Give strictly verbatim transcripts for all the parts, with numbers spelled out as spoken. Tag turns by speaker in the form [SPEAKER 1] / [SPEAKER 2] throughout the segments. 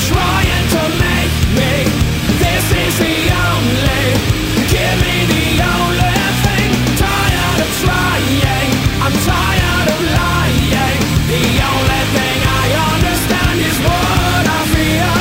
[SPEAKER 1] trying to make me. This is the only. Give me the only thing. Tired of trying. I'm tired of lying. The only thing I understand is what I feel.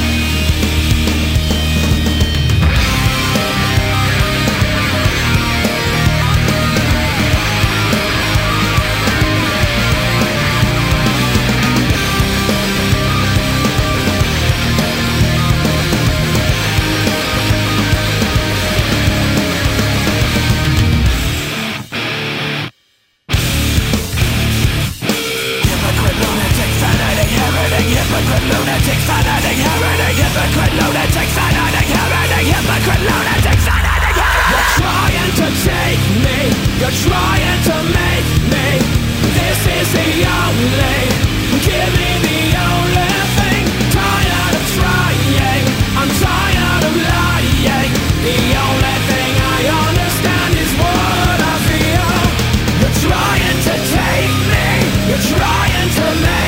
[SPEAKER 1] Hypocrite lunatics, fanatic, heretic. Hypocrite lunatics, fanatic, heretic. Hypocrite lunatics, fanatic, heretic. You're trying to take me. You're trying to make me. This is the only. Give me the only thing. Tired of trying. I'm tired of lying. The only thing I understand is what I feel. You're trying to take me. You're trying to make